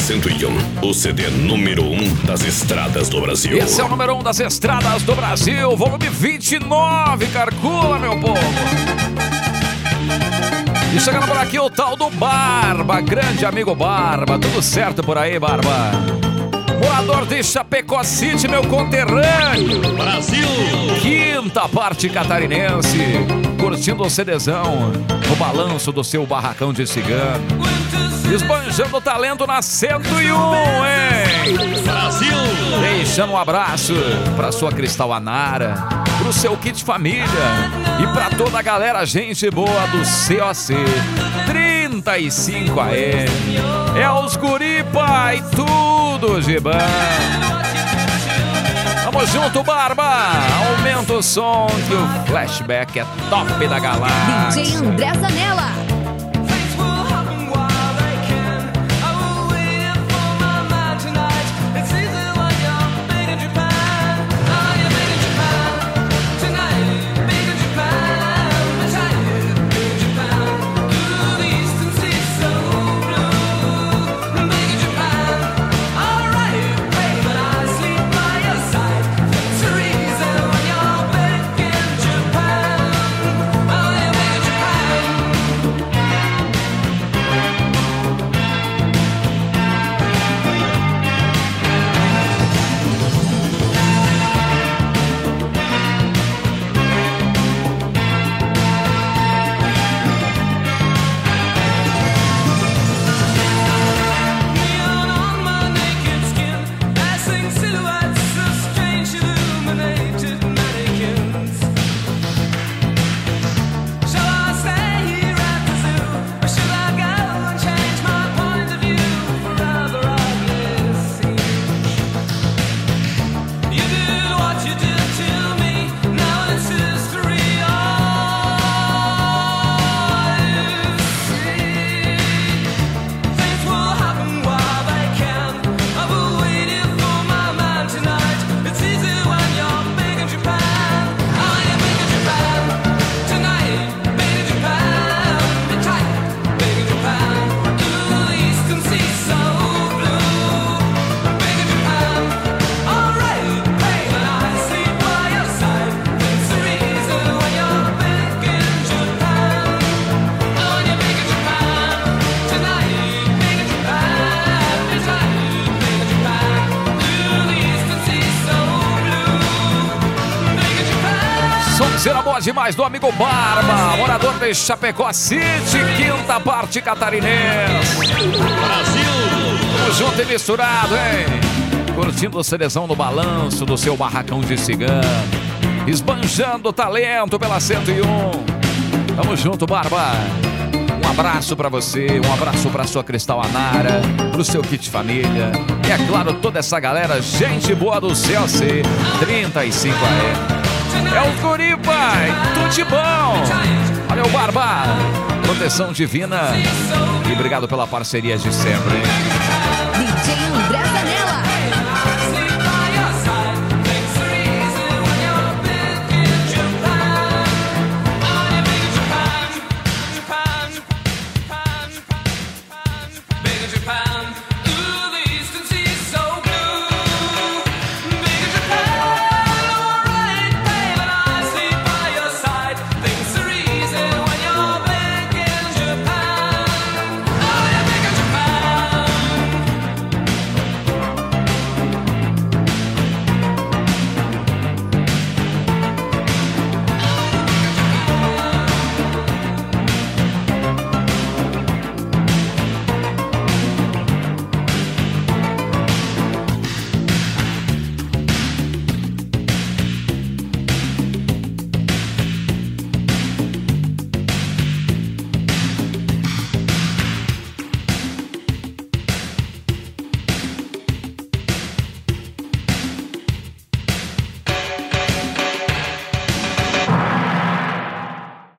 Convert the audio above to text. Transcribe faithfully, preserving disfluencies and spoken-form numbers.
cento e um, o C D número um das estradas do Brasil. Esse é o número um das estradas do Brasil, volume vinte e nove, calcula, meu povo. E chegando por aqui o tal do Barba, grande amigo Barba, tudo certo por aí, Barba? Morador de Chapecó City, meu conterrâneo Brasil. Quinta parte catarinense, curtindo o CDzão no balanço do seu barracão de cigano, esbanjando talento na cento e um, hein? Brasil. Deixando um abraço pra sua Cristal Anara, pro seu Kit Família e pra toda a galera, gente boa do C O C trinta e cinco A M. É os guripa e tudo de bom. Tamo junto, Barba. Aumenta o som que o flashback é top da galáxia. D J André Zanella. Será boa demais do amigo Barba, morador de Chapecó City, quinta parte catarinense. Brasil. Tamo junto e misturado, hein? Curtindo a seleção no balanço do seu barracão de cigano, esbanjando talento pela cento e um. Tamo junto, Barba. Um abraço pra você, um abraço pra sua Cristal Anara, pro seu Kit Família. E é claro, toda essa galera, gente boa do C O C trinta e cinco A M. É o Guripa, tudo de bom. Valeu, Barba. Proteção divina. E obrigado pela parceria de sempre, hein?